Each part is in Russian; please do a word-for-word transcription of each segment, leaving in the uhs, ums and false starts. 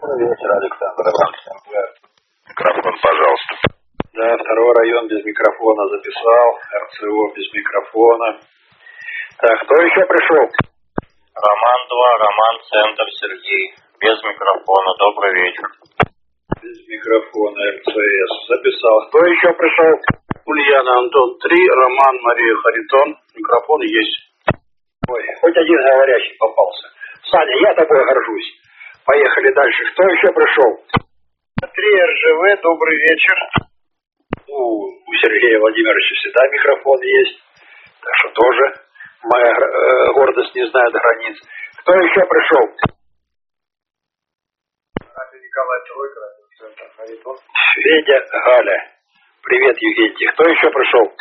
Добрый вечер, Александр Иванович. Микрофон, пожалуйста. Да, второй район без микрофона записал, эр цэ о без микрофона. Так, кто еще пришел? Роман два, Роман, центр, Сергей. Без микрофона. Добрый вечер. Без микрофона, эр цэ эс. Записал. Кто еще пришел? Ульяна, Антон три, Роман, Мария, Харитон. Микрофон есть. Ой, хоть один говорящий попался. Саня, я тобой горжусь. Поехали дальше. Кто еще пришел? три эр жэ вэ, добрый вечер. У, у Сергея Владимировича всегда микрофон есть. Так что тоже моя э, гордость не знает границ. Кто еще пришел? Радио Николай Тройка, радиоцентр Харитон. Федя, Галя. Привет, Евгений. Кто еще пришел?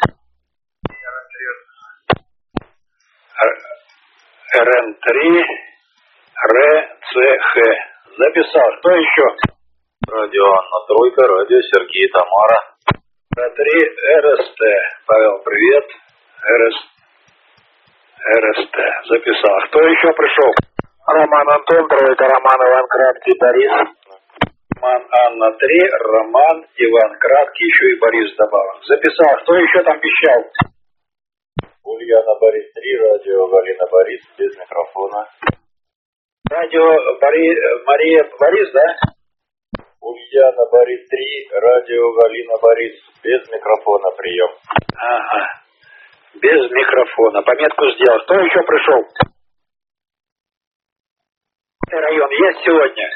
эр эн три, эр цэ ха. Записал. Кто еще? Радио Анна Тройка, радио Сергей, Тамара. эр три, эр эс тэ. Павел, привет. эр эс, эр эс тэ. Записал. Кто еще пришел? Роман Антон Тройка, Роман Иван Краткий, Борис. Роман Анна три, Роман Иван Краткий, еще и Борис добавил. Записал. Кто еще там вещал? Ульяна Борис три, радио Галина Борис, без микрофона. Радио Бори... Мария Борис, да? Ульяна Борис три, радио Галина Борис, без микрофона прием. Ага. Без микрофона. Пометку сделал. Кто еще пришел? Район есть сегодня?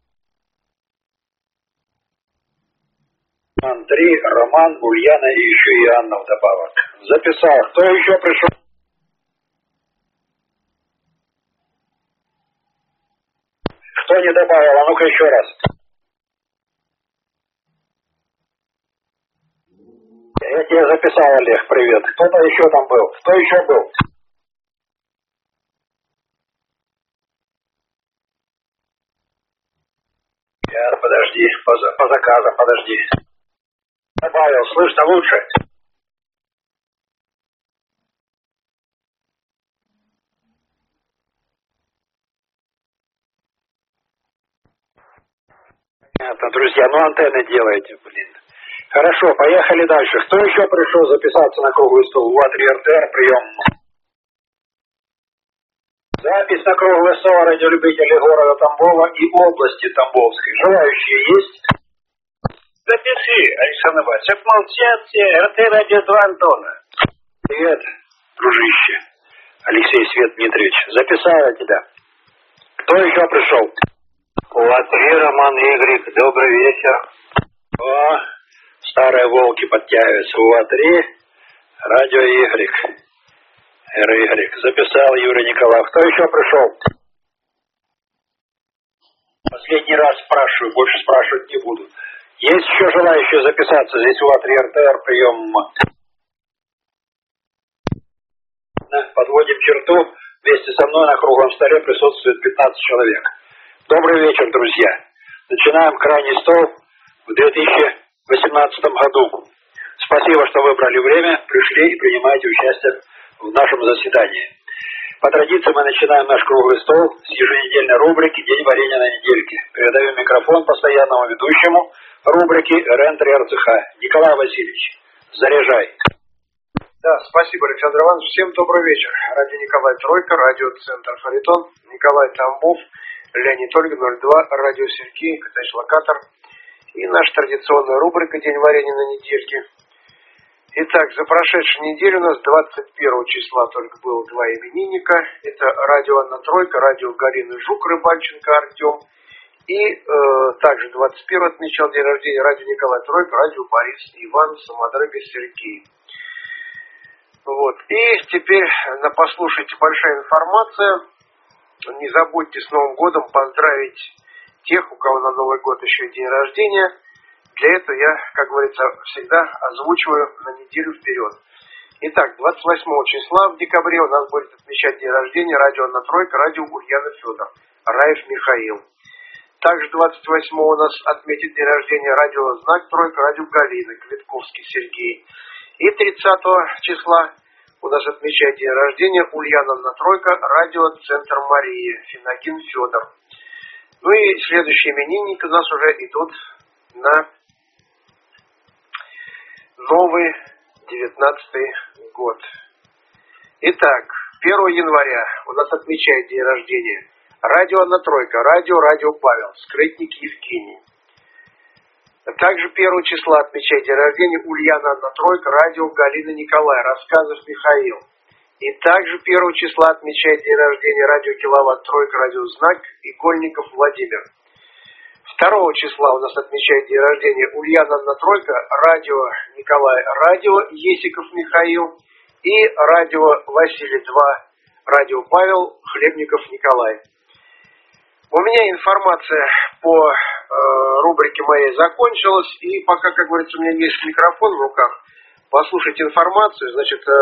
Роман три, Роман, Ульяна и еще и Анна вдобавок. Записал. Кто еще пришел? Кто не добавил? А ну-ка еще раз. Я тебе записал, Олег, привет. Кто-то еще там был? Кто еще был? Сейчас, подожди, по, по заказам, подожди. Добавил, слышно лучше? Понятно, друзья, ну антенны делаете, блин. Хорошо, поехали дальше. Кто еще пришел записаться на круглый стол? Вот три эр тэ эр, прием. Запись на круглый стол радиолюбителей города Тамбова и области Тамбовской. Желающие есть? Запиши, Александр Иванович. Отмолчаться, эр тэ радио два Антона. Привет, дружище. Алексей Свет Дмитриевич. Записал я тебя. Кто еще пришел? Латри, Роман Игорь, добрый вечер. О, старые волки подтягиваются. Латри, радио Y. эр Y. Записал Юрий Николаев. Кто еще пришел? Последний раз спрашиваю, больше спрашивать не буду. Есть еще желающие записаться? Здесь у три эр тэ эр прием. Подводим черту. Вместе со мной на круглом столе присутствует пятнадцать человек. Добрый вечер, друзья. Начинаем крайний стол в две тысячи восемнадцатом году. Спасибо, что выбрали время, пришли и принимаете участие в нашем заседании. По традиции мы начинаем наш круглый стол с еженедельной рубрики «День варенья на недельке». Передаю микрофон постоянному ведущему рубрики эр эн три эр цэ ха. Николай Васильевич, заряжай. Да, спасибо, Александр Иванович. Всем добрый вечер. Радио Николай Тройка, радиоцентр Харитон, Николай Тамбов, Леонид Ольга, ноль два, радио Сергей, Катач-Локатор. И наша традиционная рубрика «День варенья на недельке». Итак, за прошедшую неделю у нас двадцать первого числа только было два именинника. Это радио Анна Тройка, радио Галины Жук, Рыбальченко Артем. И э, также двадцать первого отмечал день рождения радио Николай Тройка, радио Борис Иван, Самодрыга Сергей. Вот. И теперь послушайте, большая информация. Не забудьте с Новым годом поздравить тех, у кого на Новый год еще день рождения. Для этого я, как говорится, всегда озвучиваю на неделю вперед. Итак, двадцать восьмого числа в декабре у нас будет отмечать день рождения радио Анна Тройка, радио Ульяна Федор, Раев Михаил. Также двадцать восьмого у нас отметит день рождения радио Знак Тройка, радио Галина, Квитковский Сергей. И тридцатого числа у нас отмечает день рождения Ульяна Анна Тройка, радио Центр Мария, Финагин Федор. Ну и следующие именинники у нас уже идут на новый девятнадцатый год. Итак, первого января у нас отмечает день рождения радио Анна Тройка, радио Радио Павел, Скрытник Евгений. Также первого числа отмечает день рождения Ульяна Анна Тройка, радио Галина Николай, Рассказов Михаил. И также первого числа отмечает день рождения радио Киловатт Тройка, радио Знак, Игольников Владимир. второго числа у нас отмечает день рождения Ульяна Анна Тройка, радио Николай, радио Есиков Михаил и радио Василий два, радио Павел, Хлебников Николай. У меня информация по э, рубрике моей закончилась, и пока, как говорится, у меня есть микрофон в руках, послушать информацию. Значит, э,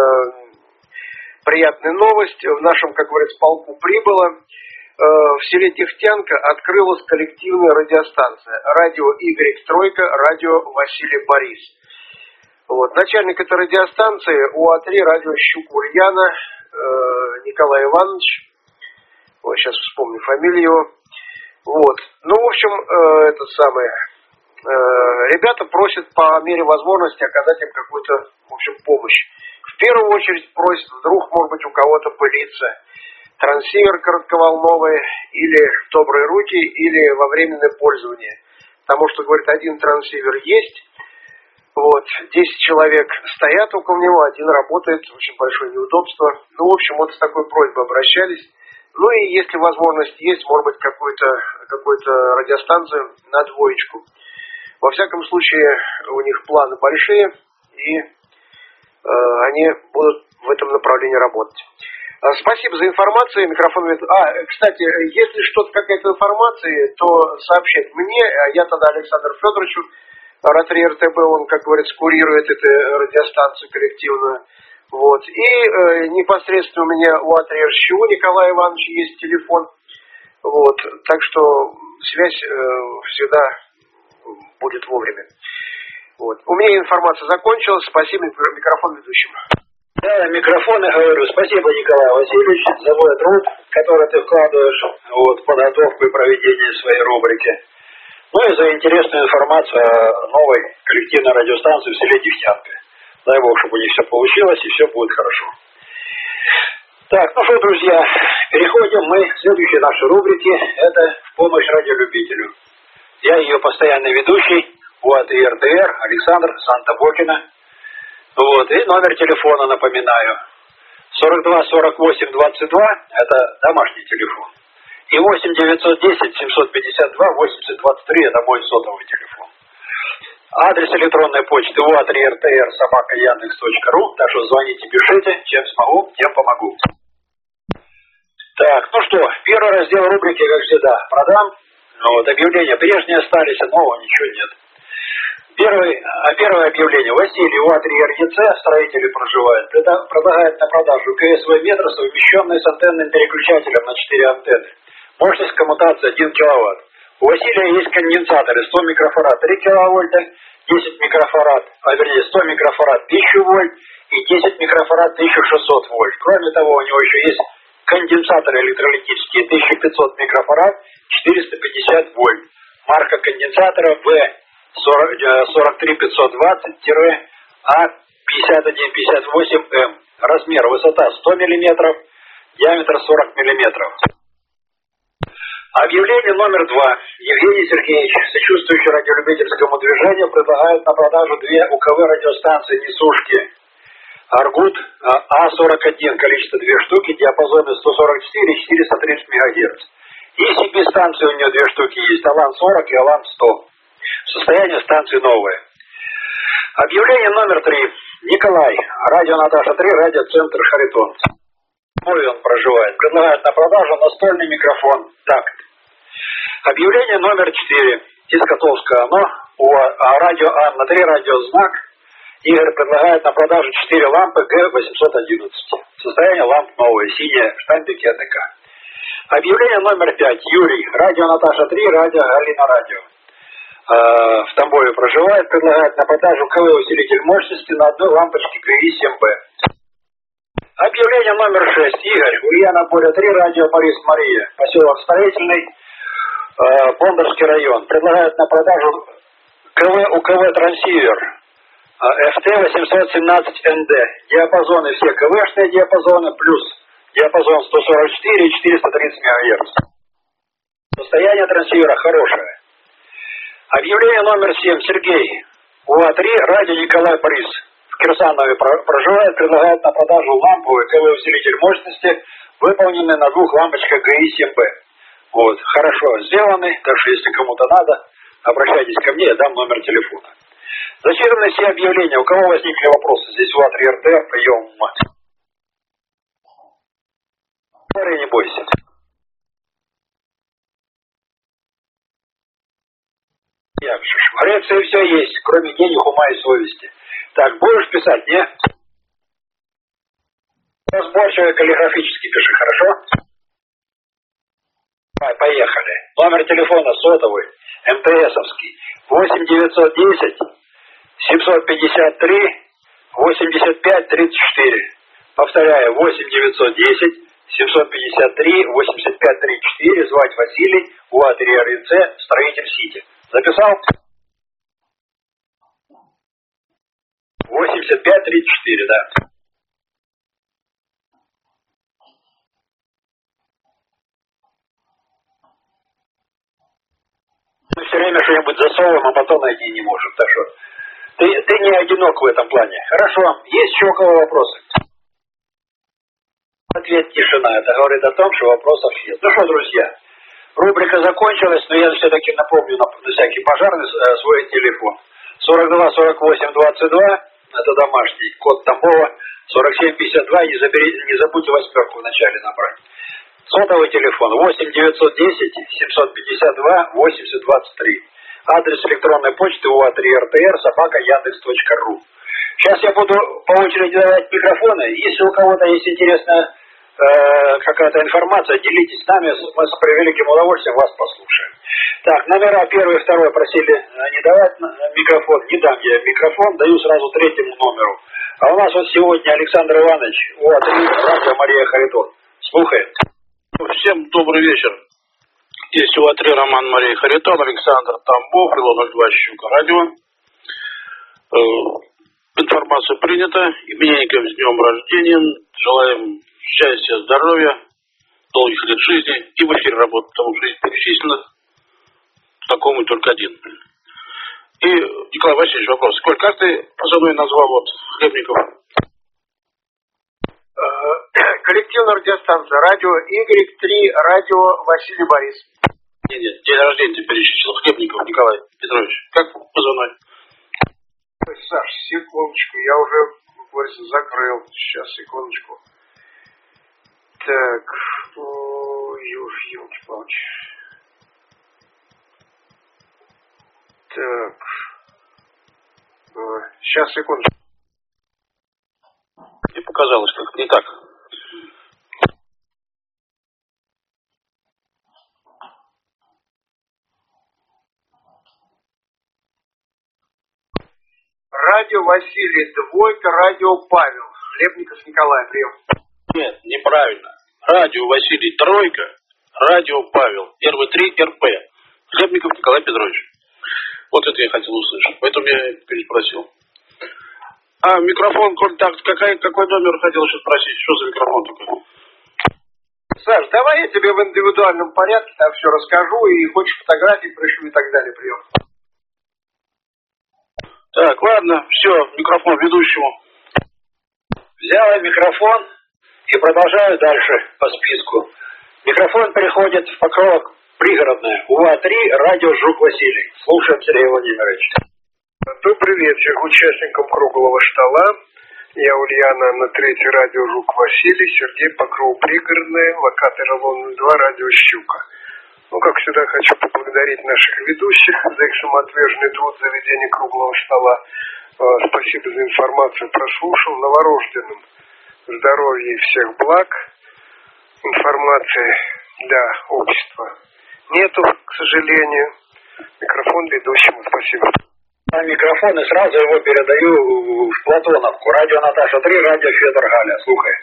приятная новость. В нашем, как говорится, полку прибыло. Э, в селе Дегтянка открылась коллективная радиостанция. Радио Y Тройка, радио Василий Борис. Вот. Начальник этой радиостанции УА-три, радио Щук Ульяна, э, Николай Иванович. Вот сейчас вспомню фамилию его. Вот. Ну, в общем, э, это самое. Э, ребята просят по мере возможности оказать им какую-то, в общем, помощь. В первую очередь просят, вдруг, может быть, у кого-то пылится трансивер коротковолновый, или в добрые руки, или во временное пользование. Потому что, говорит, один трансивер есть, вот, десять человек стоят около него, один работает, очень большое неудобство. Ну, в общем, вот с такой просьбой обращались. Ну и если возможность есть, может быть, какую-то какую-то радиостанцию на двоечку. Во всяком случае, у них планы большие, и э, они будут в этом направлении работать. Э, спасибо за информацию. Микрофон... А, кстати, если что-то, какая-то информация, то сообщать мне, а я тогда Александру Федоровичу, РА-три эр тэ бэ, он, как говорится, курирует эту радиостанцию коллективную. Вот. И э, непосредственно у меня у УА-три эр эс ЧУ Николая Ивановича есть телефон. Вот. Так что связь э, всегда будет вовремя. Вот. У меня информация закончилась. Спасибо, микрофон ведущему. Да, микрофон, я говорю, спасибо, Николай Васильевич, за мой труд, который ты вкладываешь вот, в подготовку и проведение своей рубрики. Ну и за интересную информацию о новой коллективной радиостанции в селе Дегтянка. Дай Бог, чтобы у них все получилось и все будет хорошо. Так, ну что, друзья, переходим мы к следующей нашей рубрике. Это «В помощь радиолюбителю». Я ее постоянный ведущий, УА-три эр тэ эр, Александр Санта-Бокина. Вот, и номер телефона напоминаю. сорок два сорок восемь двадцать два, это домашний телефон. И восемь девятьсот десять семьсот пятьдесят два восемьдесят двадцать три, это мой сотовый телефон. Адрес электронной почты уа три эр тэ эр собака яндекс точка ру. Так что звоните, пишите, чем смогу, тем помогу. Так, ну что, первый раздел рубрики, как всегда, продам. Вот, объявления прежние остались, нового ничего нет. Первый, первое объявление. Василий, уа три эр е цэ, строители проживает, предлагает на продажу ка эс вэ метро, совмещенный с антенным переключателем на четыре антенны. Мощность коммутации один киловатт. У Василия есть конденсаторы сто микрофарад три киловольта, десять микрофарад, а вернее сто микрофарад тысяча вольт и десять микрофарад тысяча шестьсот вольт. Кроме того, у него еще есть конденсаторы электролитические тысяча пятьсот микрофарад, четыреста пятьдесят вольт. Марка конденсатора вэ сорок три пятьсот двадцать А пятьдесят один пятьдесят восемь эм. Размер высота сто миллиметров, диаметр сорок миллиметров. Объявление номер два. Евгений Сергеевич, сочувствующий радиолюбительскому движению, предлагает на продажу две у ка вэ радиостанции несушки. Аргут А сорок один, количество две штуки, диапазоны сто сорок четыре - четыреста тридцать мегагерц. И си пи станции у нее две штуки есть, Алан сорок и Алан сто. Состояние станции новое. Объявление номер три. Николай, радио Наташа три, радиоцентр Харитон. Мой он проживает. Предлагает на продажу настольный микрофон «Такт». Объявление номер четыре. Из Котовска оно. У радио Анна три, радио Знак. Игорь предлагает на продажу четыре лампы Г восемьсот одиннадцать. Состояние ламп новое, синее, штампики э тэ ка. Объявление номер пять. Юрий, радио Наташа три, радио Галина радио. Э, в Тамбове проживает, предлагает на продажу ка вэ усилитель мощности на одной лампочке гэ и семь бэ. Объявление номер шесть. Игорь, Ульяна Боря три, радио Борис Мария, поселок Строительный. э, Бондарский район. Предлагают на продажу КВ, УКВ трансивер э, эф тэ восемьсот семнадцать эн дэ. Диапазоны все КВшные диапазоны, плюс диапазон сто сорок четыре и четыреста тридцать мегагерц. Состояние трансивера хорошее. Объявление номер семь. Сергей. УА три, радио Николай Борис. В Кирсанове проживает, предлагает на продажу ламповый КВ-усилитель мощности, выполненный на двух лампочках гэ и семь бэ. Вот, хорошо сделаны, так что если кому-то надо, обращайтесь ко мне, я дам номер телефона. Зачитаны все объявления. У кого возникли вопросы? Здесь УА три эр тэ, прием. Не бойся. В Греции все есть, кроме денег, ума и совести. Так, будешь писать, не? Разборчиво каллиграфически пиши, хорошо? Давай, поехали. Номер телефона сотовый, эм тэ эсовский, восемь девятьсот десять семьсот пятьдесят три восемьдесят пять тридцать четыре. Повторяю, восемь девятьсот десять семьсот пятьдесят три восемьдесят пять тридцать четыре. Звать Василий, УА три эр и цэ, строитель Сити. Записал? восемьдесят пять тридцать четыре, да. Мы все время что-нибудь засовываем, а потом найти не можем. Так что ты, ты не одинок в этом плане. Хорошо. Есть еще у кого вопросы? Ответ тишина. Это говорит о том, что вопросов нет. Ну что, друзья, рубрика закончилась, но я все-таки напомню на, на всякий пожарный э, свой телефон. сорок два сорок восемь двадцать два. Это домашний. Код Тамбова. сорок семь пятьдесят два. Не, забери, не забудьте восьмерку вначале набрать. Сотовый телефон восемь девятьсот десять семьсот пятьдесят два восемьдесят двадцать три. Адрес электронной почты УА три эр тэ эр собака яндекс точка ру. Сейчас я буду по очереди давать микрофоны. Если у кого-то есть интересная э, какая-то информация, делитесь с нами. Мы с превеликим удовольствием вас послушаем. Так, номера первый и второй просили не давать микрофон. Не дам я микрофон, даю сразу третьему номеру. А у нас вот сегодня Александр Иванович, УА три, радио Мария Харитон. Слухает. Всем добрый вечер. Здесь УА три Роман Мария Харитон, Александр Тамбов, Илон ноль два Щука, радио. Э, информация принята. Именинникам с днем рождения. Желаем счастья, здоровья, долгих лет жизни и в эфире работы, потому что естественно такому только один. И, Николай Васильевич, вопрос. Коль, как ты позывной назвал вот Хлебников? Коллективная радиостанция радио игрек три, радио Василий Борис. Нет, нет, день рождения ты перечислил. Хлебников Николай Петрович. Как позывной? Ой, Саш, секундочку, я уже, как говорится, закрыл. Сейчас, секундочку. Так, ой, уж, елки-палки. Так. Ой, сейчас, секундочку. Мне показалось, как не так. Радио Василий, двойка, радио Павел. Хлебников Николай, прием. Нет, неправильно. Радио Василий, тройка, радио Павел, эр вэ три, эр пэ. Хлебников Николай Петрович. Вот это я хотел услышать, поэтому я переспросил. А микрофон, контакт, какой, какой номер хотел еще спросить? Что за микрофон такой? Саш, давай я тебе в индивидуальном порядке там все расскажу, и хочешь фотографии пришлю и так далее, прием. Так, ладно, все, микрофон ведущему. Взял я микрофон и продолжаю дальше по списку. Микрофон переходит в Покров пригородное. УА три, радио Жук Василий. Слушаем, Сергей Владимирович. Добрый вечер участникам круглого стола. Я Ульяна на третье радио Жук Василий, Сергей Покров пригородное, локатор ноль два, радио Щука. Ну, как всегда, хочу поблагодарить наших ведущих за их самоотверженный труд за ведение круглого стола. Спасибо за информацию, прослушал. Новорожденным здоровья и всех благ. Информации для общества нету, к сожалению. Микрофон ведущему, спасибо. Микрофон и сразу его передаю в Платоновку. Радио Наташа три, радио Федор Галя. Слухай.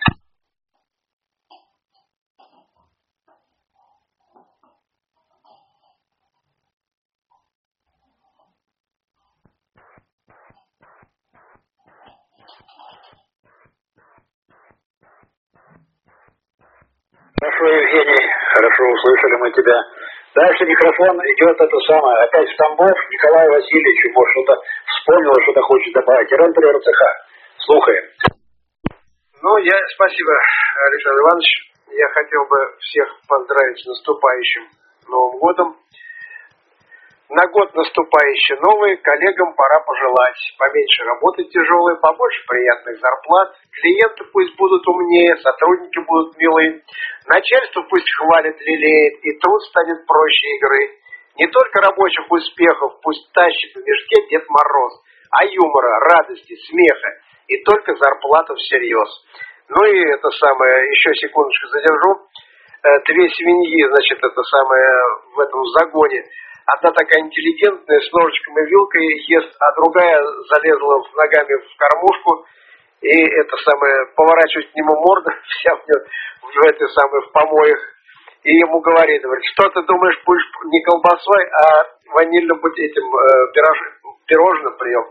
Хорошо, Евгений, хорошо, услышали мы тебя. Дальше микрофон идет это самое, опять в Тамбов, Николай Васильевич, может, что-то вспомнил, что-то хочет добавить. РНТ РЦХ. Слухаем. Ну, я, спасибо, Александр Иванович. Я хотел бы всех поздравить с наступающим Новым годом. На год наступающий новый, коллегам пора пожелать поменьше работы тяжелой, побольше приятных зарплат, клиенты пусть будут умнее, сотрудники будут милые, начальство пусть хвалит, лелеет, и труд станет проще игры. Не только рабочих успехов пусть тащит в мешке Дед Мороз, а юмора, радости, смеха, и только зарплата всерьез. Ну и это самое, еще секундочку задержу, две свиньи, значит, это самое, в этом загоне. Одна такая интеллигентная, с ножичком и вилкой ест, а другая залезла ногами в кормушку, и это самое, поворачивает к нему морду, вся в, нее, в этой самой, в помоях, и ему говорит, говорит, что ты думаешь, будешь не колбасой, а ванильным этим э, пирож, пирожным прием.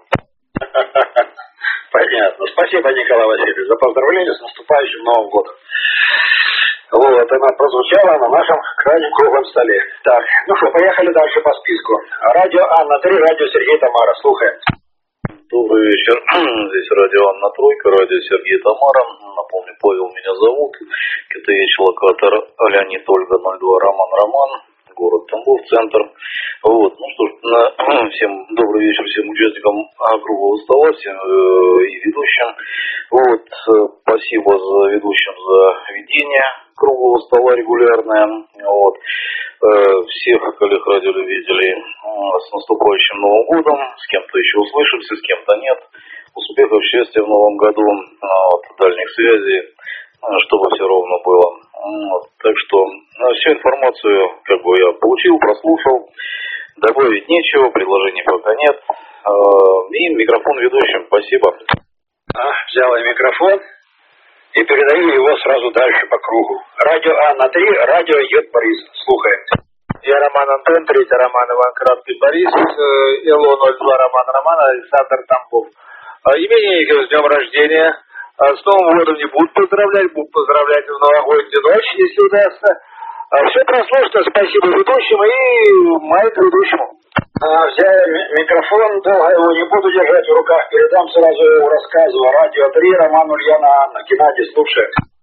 Понятно. Спасибо, Николай Васильевич, за поздравления с наступающим Новым годом. Вот, она прозвучала на нашем крайнем круглом столе. Так, ну что, поехали дальше по списку. Радио Анна три, радио Сергей Тамара. Слухаем. Добрый вечер. Здесь радио Анна Тройка, радио Сергей Тамара. Напомню, Павел меня зовут. КТВ локатор Леонид Ольга ноль два Роман Роман. Город Тамбов, центр. Вот, ну что ж, на, всем добрый вечер всем участникам круглого стола, всем э, и ведущим. Вот, э, спасибо за ведущим за ведение круглого стола регулярное. Вот, э, всех коллег радиолюбителей э, с наступающим Новым годом. С кем-то еще услышимся, с кем-то нет. Успехов, счастья в Новом году, э, вот, дальних связей, э, чтобы все ровно было. Вот, так что ну, всю информацию как бы я получил, прослушал, добавить нечего, предложений пока нет. Э, и микрофон ведущим, спасибо. А, взял я микрофон и передаю его сразу дальше по кругу. Радио Анна три, радио идет Борис. Слухаем. Я Роман Антон, третий Роман Иван Краткий Борис, ИЛО ноль два Роман Роман, Александр Тамбов. Именинников с днем рождения. С Новым годом не будут поздравлять, будут поздравлять в новогоднюю ночь, если удастся. Все прослушано, спасибо ведущим и Майк ведущему. А, взял микрофон, долго его не буду держать в руках, передам сразу его рассказу. Радио три, Роман Ульяна Анна. Геннадий, слушай.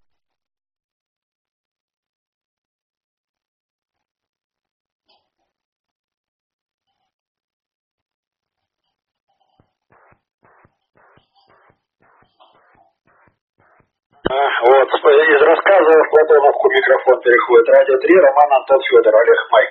А, вот, из рассказа в Платоновку микрофон переходит. Радио три, Роман Антон Федор, Олег Майк.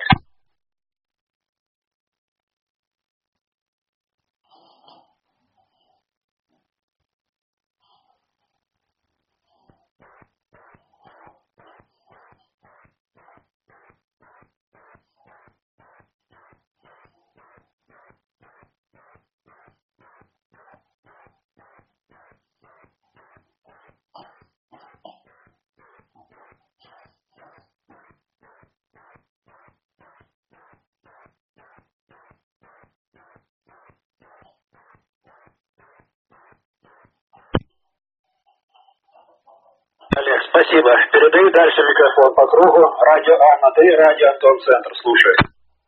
Олег, спасибо. Передаю дальше микрофон по кругу. Радио Анна три, радио Антон Центр. Слушай.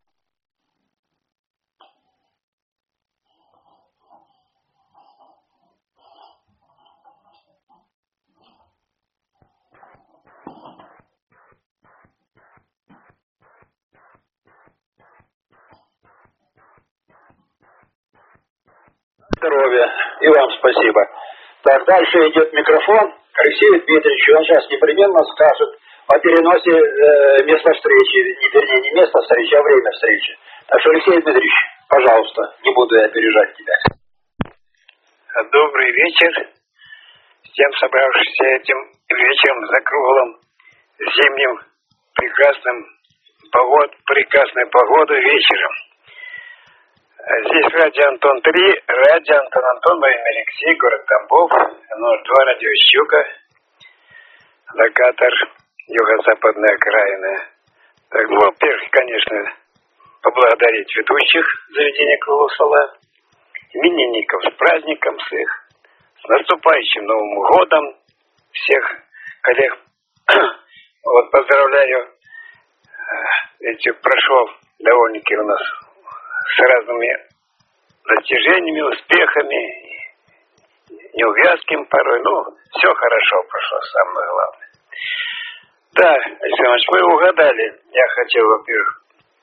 Здоровья. И вам спасибо. Так, дальше идет микрофон Алексею Дмитриевичу. Он сейчас непременно скажет о переносе э, места встречи. Не, вернее, не место встречи, а время встречи. Так что, Алексей Дмитриевич, пожалуйста, не буду я опережать тебя. Добрый вечер всем собравшимся этим вечером за круглым зимним прекрасным погод, прекрасной погодой вечером. Здесь радио Антон три, радио Антон Антон, во имя Алексей, город Тамбов, ноль два радио Щука, локатор юго-западная окраина. Так, ну, во-первых, конечно, поблагодарить ведущих заведения круглого стола, именинников с праздником с их, с наступающим Новым годом всех коллег Вот поздравляю, эти прошел довольно-таки у нас с разными достижениями, успехами, неувязким порой, ну, все хорошо прошло, самое главное. Да, Александр Иванович, вы угадали. Я хотел, во-первых,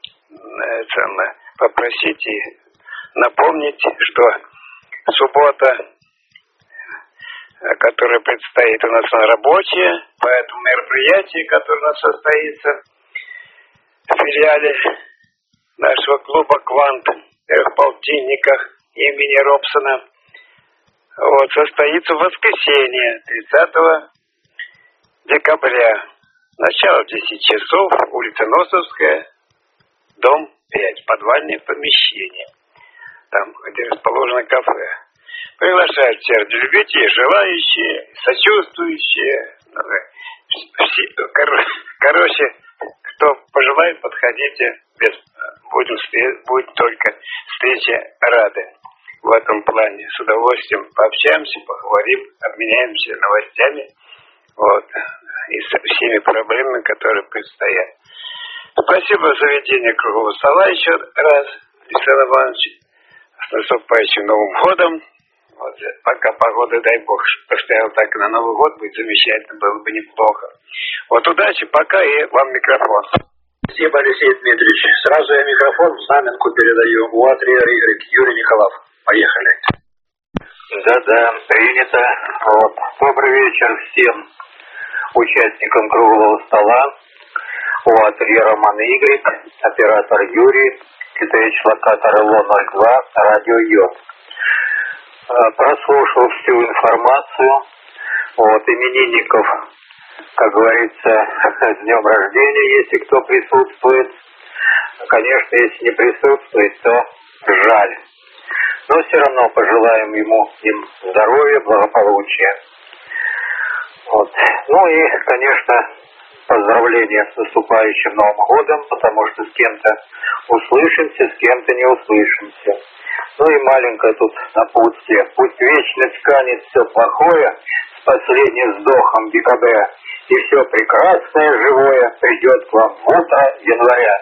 попросить и напомнить, что суббота, которая предстоит у нас на рабочее, поэтому мероприятие, которое у нас состоится в филиале нашего клуба «Квант» в полтинниках имени Робсона, вот, состоится в воскресенье, тридцатого декабря. Начало в десять часов, улица Носовская, дом пять, подвальное помещение. Там, где расположено кафе. Приглашают все радиолюбители, желающие, сочувствующие. Все, кор, короче, кто пожелает, подходите. Без, будем, будет только встреча рады. В этом плане с удовольствием пообщаемся, поговорим, обменяемся новостями. Вот. И со всеми проблемами, которые предстоят. Спасибо за заведение круглого стола еще раз, Александр Иванович. С наступающим Новым годом. Вот. Пока погода, дай бог, постоял так на Новый год, будет замечательно, было бы неплохо. Вот удачи, пока, и вам микрофон. Спасибо, Алексей Дмитриевич. Сразу я микрофон в знаменку передаю. УА три эр игрек, Юрий Николаев. Поехали. Да-да, принято. Вот. Добрый вечер всем участникам круглого стола. УА три Роман Игорь, оператор Юрий, КТХ локатор эл о ноль два, радио Йод. Прослушал всю информацию. Вот, именинников, как говорится, с днем рождения, если кто присутствует. Конечно, если не присутствует, то жаль. Но все равно пожелаем ему им здоровья, благополучия. Вот. Ну и, конечно, поздравления с наступающим Новым годом, потому что с кем-то услышимся, с кем-то не услышимся. Ну и маленькое тут напутствие. Пусть вечно тканет все плохое с последним вздохом декабря, и все прекрасное живое придет к вам в утро января.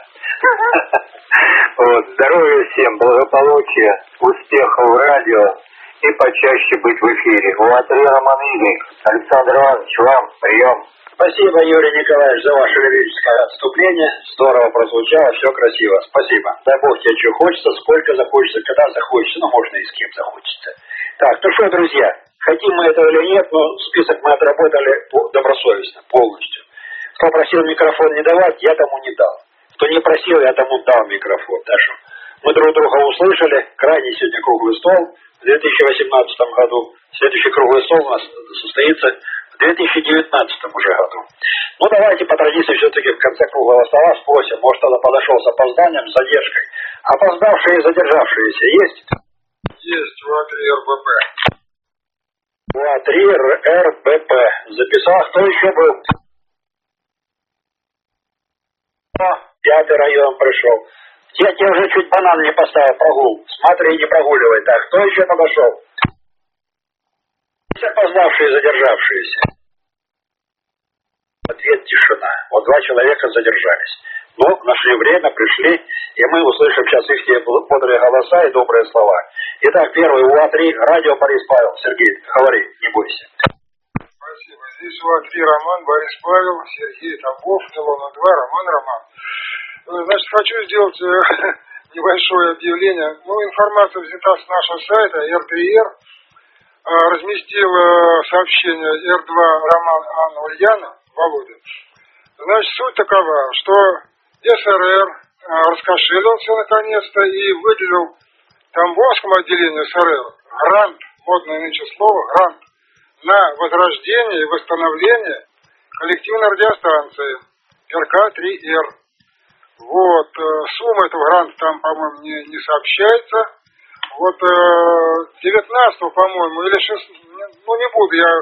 Вот, здоровья всем, благополучия, успехов в радио и почаще быть в эфире. УА три Роман Игорь, Александр Иванович, вам прием. Спасибо, Юрий Николаевич, за ваше лирическое отступление. Здорово прозвучало, все красиво. Спасибо. Дай бог тебе что хочется, сколько захочется, когда захочется, ну можно и с кем захочется. Так, ну что, друзья, хотим мы этого или нет, но список мы отработали добросовестно, полностью. Кто просил микрофон не давать, я тому не дал. Кто не просил, я тому дал микрофон. Так что мы друг друга услышали. Крайний сегодня круглый стол в две тысячи восемнадцатом году. Следующий круглый стол у нас состоится в две тысячи девятнадцатом уже году. Ну давайте по традиции все-таки в конце круглого стола спросим. Может, кто-то подошел с опозданием, с задержкой. Опоздавшие и задержавшиеся есть? Есть, УА три эр бэ пэ. УА три эр бэ пэ. Записал. Кто еще был? Пятый район пришел. Те, те уже чуть банан не поставил, прогул. Смотри, не прогуливай. Так, кто еще подошел? Все опоздавшие и задержавшиеся. Ответ тишина. Вот два человека задержались. Ну, нашли время, пришли, и мы услышим сейчас их бодрые голоса и добрые слова. Итак, первый УА три, радио Борис Павел. Сергей, говори, не бойся. Спасибо. Здесь УА три Роман, Борис Павел, Сергей Тамбов, эл о ноль два, Роман Роман. Значит, хочу сделать небольшое объявление. Ну, информация взята с нашего сайта эр три эр. Разместил сообщение эр два Роман Анна Ульяна, Володя. Значит, суть такова, что эс эр эр раскошелился наконец-то и выделил Тамбовскому отделению эс эр эр грант, модное нынче слово, грант, на возрождение и восстановление коллективной радиостанции эр ка три эр. Вот, сумма этого гранта там, по-моему, не, не сообщается. Вот девятнадцатого, по-моему, или шестнадцатого, ну не буду, я,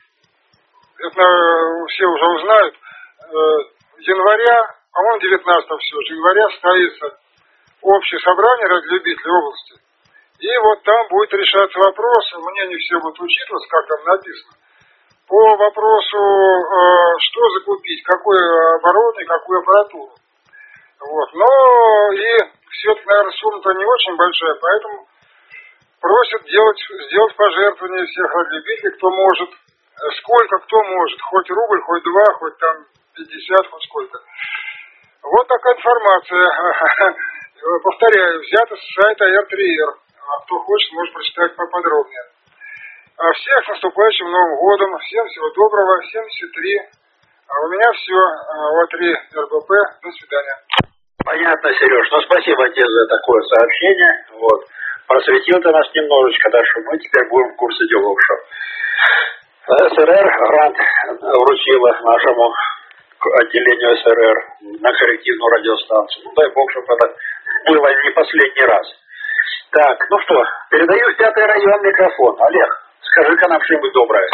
это все уже узнают, января, по-моему, девятнадцатого все, января состоится общее собрание радиолюбителей области. И вот там будет решаться вопрос, мнение все будет учитываться, как там написано, по вопросу, э, что закупить, какое оборудование, какую аппаратуру. Вот. Но и все-таки, наверное, сумма-то не очень большая, поэтому просят делать, сделать пожертвования всех радиолюбителей, кто может. Сколько кто может, хоть рубль, хоть два, хоть там пятьдесят, хоть сколько. Вот такая информация. Повторяю, взята с сайта эр три эр. А кто хочет, может прочитать поподробнее. А всех с наступающим Новым годом. Всем всего доброго. семьдесят три. А у меня все. о три эр бэ пэ. До свидания. Понятно, Сереж. Ну, спасибо тебе за такое сообщение. Вот. Просветил ты нас немножечко, да, что мы теперь будем в курсе делов, что эс эр эр грант вручила нашему отделению эс эр эр на коррективную радиостанцию. Ну, дай бог, чтобы это было не последний раз. Так, ну что, передаю в пятый район микрофон. Олег, скажи-ка нам что-нибудь доброе.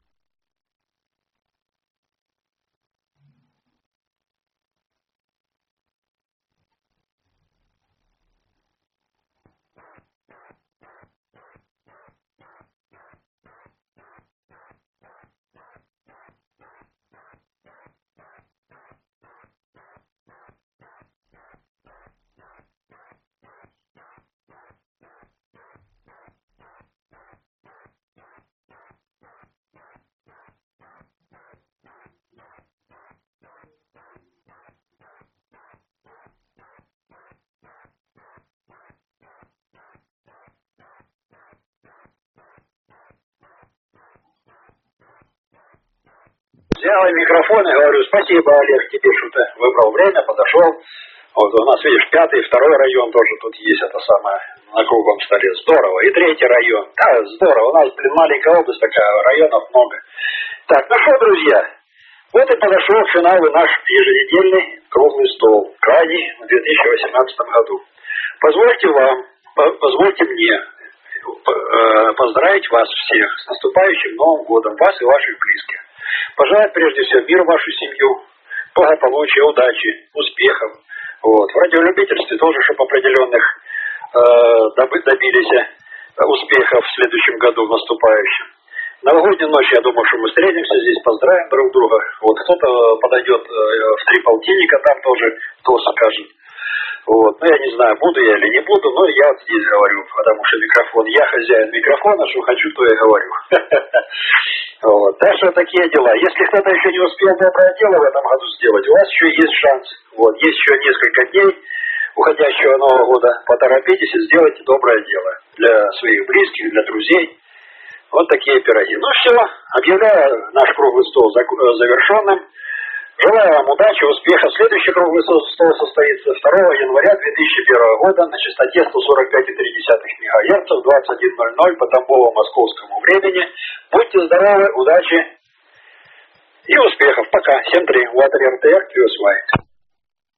Взял микрофон и говорю, спасибо, Олег, тебе, что ты выбрал время, подошел. Вот у нас, видишь, пятый, второй район тоже тут есть, это самое, на круглом столе. Здорово. И третий район. Да, здорово. У нас, блин, маленькая область такая, районов много. Так, ну что, друзья, вот и подошел к финалу наш еженедельный круглый стол, крайний в две тысячи восемнадцатом году. Позвольте вам, позвольте мне поздравить вас всех с наступающим Новым годом, вас и ваших близких. Пожелать прежде всего мир в вашу семью, благополучия, удачи, успехов. Вот. В радиолюбительстве тоже, чтобы определенных э, добились успехов в следующем году, в наступающем. Новогоднюю ночь, я думаю, что мы встретимся здесь, поздравим друг друга. Вот. Кто-то подойдет э, в три полтинника, там тоже тост скажет. Вот. Ну, я не знаю, буду я или не буду, но я вот здесь говорю, потому что микрофон, я хозяин микрофона, что хочу, то я говорю. Вот. Так что такие дела. Если кто-то еще не успел доброе дело в этом году сделать, у вас еще есть шанс. Вот. Есть еще несколько дней уходящего Нового года. Поторопитесь и сделайте доброе дело для своих близких, для друзей. Вот такие пироги. Ну все, объявляю наш круглый стол завершенным. Желаю вам удачи, успеха. Следующий круглый стол состоится второго января две тысячи первого года на частоте сто сорок пять и три десятых мегагерца в двадцать один ноль ноль по Тамбову московскому времени. Будьте здоровы, удачи и успехов. Пока. семь три. Water эр тэ эр, Q S Y.